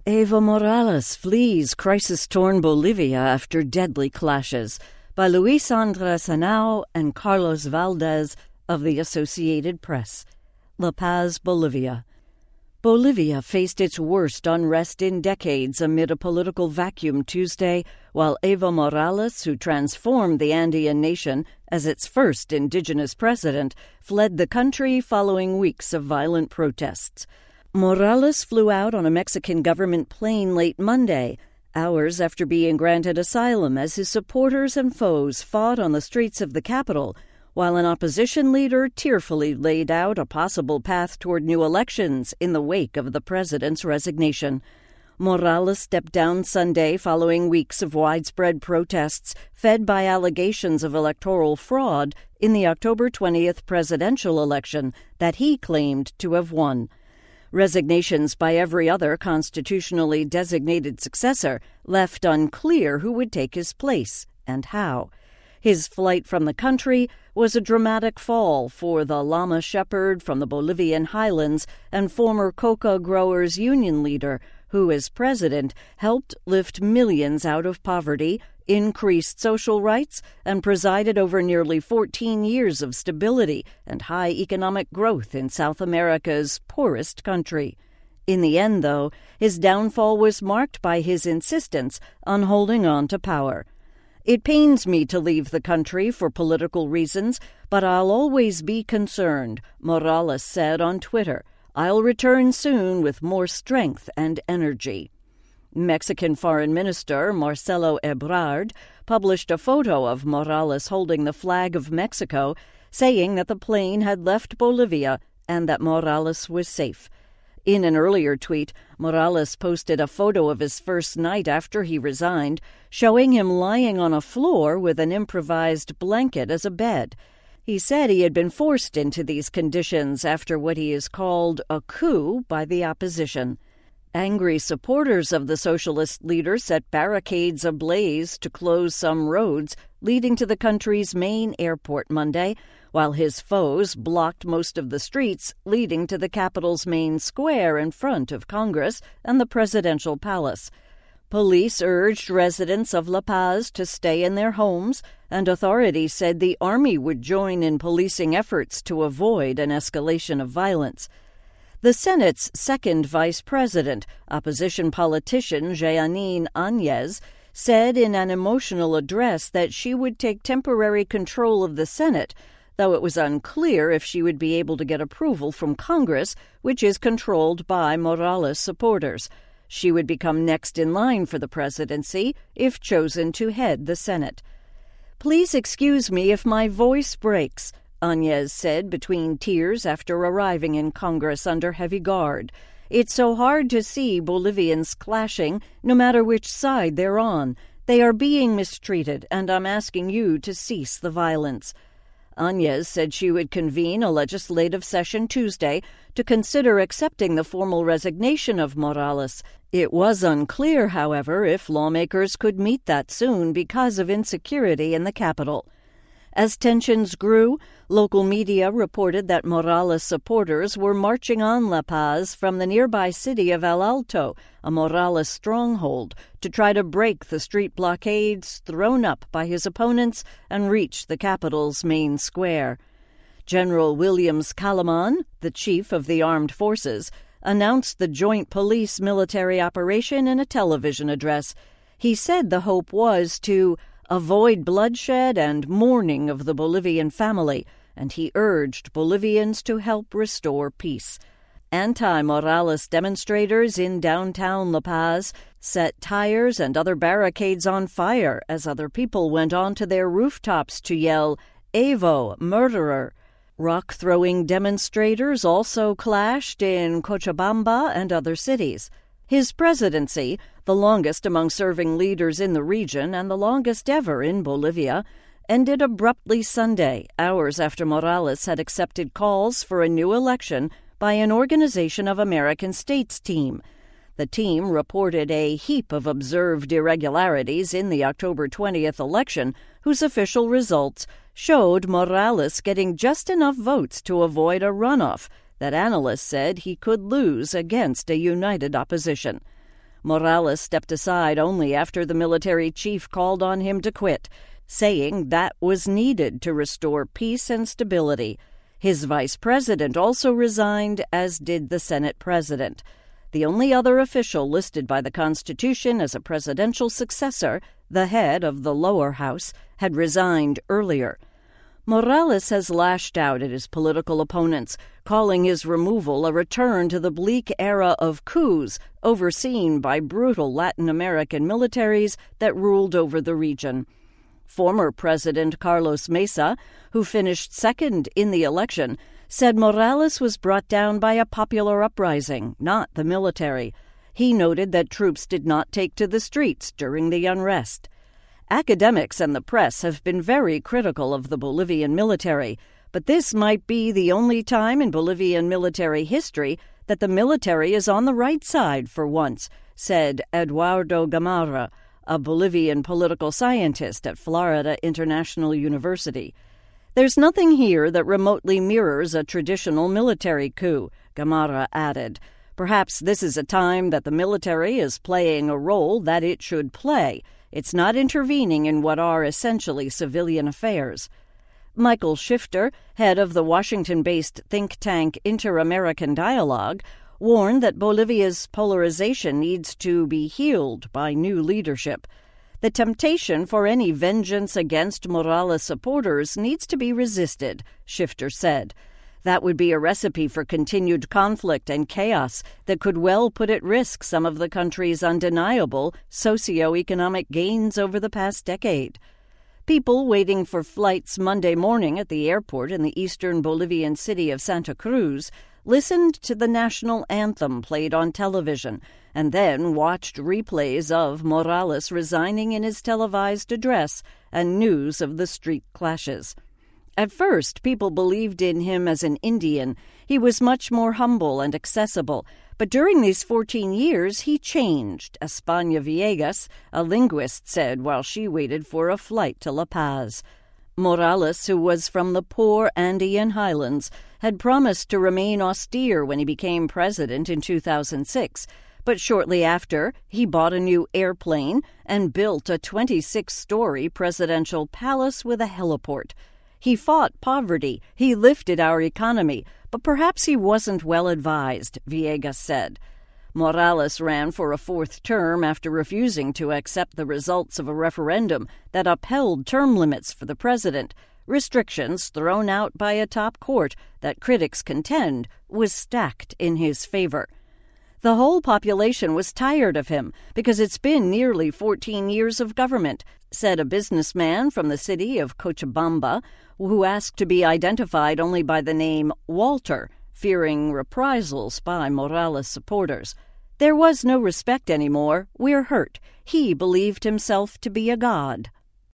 Evo Morales flees crisis-torn Bolivia after deadly clashes, by Luis Andres Henao and Carlos Valdez of the Associated Press. La Paz, Bolivia. Bolivia faced its worst unrest in decades amid a political vacuum Tuesday, while Evo Morales, who transformed the Andean nation as its first indigenous president, fled the country following weeks of violent protests. Morales flew out on a Mexican government plane late Monday, hours after being granted asylum as his supporters and foes fought on the streets of the capital, while an opposition leader tearfully laid out a possible path toward new elections in the wake of the president's resignation. Morales stepped down Sunday following weeks of widespread protests fed by allegations of electoral fraud in the October 20th presidential election that he claimed to have won. Resignations by every other constitutionally designated successor left unclear who would take his place and how. His flight from the country was a dramatic fall for the llama shepherd from the Bolivian highlands and former coca growers' union leader, who as president helped lift millions out of poverty, increased social rights, and presided over nearly 14 years of stability and high economic growth in South America's poorest country. In the end, though, his downfall was marked by his insistence on holding on to power. "It pains me to leave the country for political reasons, but I'll always be concerned," Morales said on Twitter. "I'll return soon with more strength and energy." Mexican Foreign Minister Marcelo Ebrard published a photo of Morales holding the flag of Mexico, saying that the plane had left Bolivia and that Morales was safe. In an earlier tweet, Morales posted a photo of his first night after he resigned, showing him lying on a floor with an improvised blanket as a bed. He said he had been forced into these conditions after what he has called a coup by the opposition. Angry supporters of the socialist leader set barricades ablaze to close some roads leading to the country's main airport Monday, while his foes blocked most of the streets leading to the capital's main square in front of Congress and the presidential palace. Police urged residents of La Paz to stay in their homes, and authorities said the army would join in policing efforts to avoid an escalation of violence. The Senate's second vice president, opposition politician Jeanine Áñez, said in an emotional address that she would take temporary control of the Senate, though it was unclear if she would be able to get approval from Congress, which is controlled by Morales supporters. She would become next in line for the presidency if chosen to head the Senate. "Please excuse me if my voice breaks," Áñez said between tears after arriving in Congress under heavy guard. "It's so hard to see Bolivians clashing, no matter which side they're on. They are being mistreated, and I'm asking you to cease the violence." Áñez said she would convene a legislative session Tuesday to consider accepting the formal resignation of Morales. It was unclear, however, if lawmakers could meet that soon because of insecurity in the capital. As tensions grew, local media reported that Morales supporters were marching on La Paz from the nearby city of El Alto, a Morales stronghold, to try to break the street blockades thrown up by his opponents and reach the capital's main square. General Williams Calamon, the chief of the armed forces, announced the joint police-military operation in a television address. He said the hope was to avoid bloodshed and mourning of the Bolivian family, and he urged Bolivians to help restore peace. Anti-Morales demonstrators in downtown La Paz set tires and other barricades on fire as other people went onto their rooftops to yell, "Evo, murderer!" Rock-throwing demonstrators also clashed in Cochabamba and other cities. His presidency, the longest among serving leaders in the region and the longest ever in Bolivia, ended abruptly Sunday, hours after Morales had accepted calls for a new election by an Organization of American States team. The team reported a heap of observed irregularities in the October 20th election, whose official results showed Morales getting just enough votes to avoid a runoff that analysts said he could lose against a united opposition. Morales stepped aside only after the military chief called on him to quit, saying that was needed to restore peace and stability. His vice president also resigned, as did the Senate president. The only other official listed by the Constitution as a presidential successor, the head of the lower house, had resigned earlier. Morales has lashed out at his political opponents, calling his removal a return to the bleak era of coups overseen by brutal Latin American militaries that ruled over the region. Former President Carlos Mesa, who finished second in the election, said Morales was brought down by a popular uprising, not the military. He noted that troops did not take to the streets during the unrest. Academics and the press have been very critical of the Bolivian military, but this might be the only time in Bolivian military history that the military is on the right side for once, said Eduardo Gamarra, a Bolivian political scientist at Florida International University. There's nothing here that remotely mirrors a traditional military coup, Gamarra added. Perhaps this is a time that the military is playing a role that it should play. It's not intervening in what are essentially civilian affairs. Michael Shifter, head of the Washington-based think tank Inter-American Dialogue, warned that Bolivia's polarization needs to be healed by new leadership. The temptation for any vengeance against Morales supporters needs to be resisted, Shifter said. That would be a recipe for continued conflict and chaos that could well put at risk some of the country's undeniable socio-economic gains over the past decade. People waiting for flights Monday morning at the airport in the eastern Bolivian city of Santa Cruz listened to the national anthem played on television and then watched replays of Morales resigning in his televised address and news of the street clashes. At first, people believed in him as an Indian. He was much more humble and accessible. But during these 14 years, he changed, España Villegas, a linguist, said while she waited for a flight to La Paz. Morales, who was from the poor Andean highlands, had promised to remain austere when he became president in 2006. But shortly after, he bought a new airplane and built a 26-story presidential palace with a heliport. He fought poverty, he lifted our economy, but perhaps he wasn't well advised, Villegas said. Morales ran for a fourth term after refusing to accept the results of a referendum that upheld term limits for the president, restrictions thrown out by a top court that critics contend was stacked in his favor. The whole population was tired of him because it's been nearly 14 years of government, said a businessman from the city of Cochabamba, who asked to be identified only by the name Walter, fearing reprisals by Morales supporters. There was no respect anymore. We're hurt. He believed himself to be a god.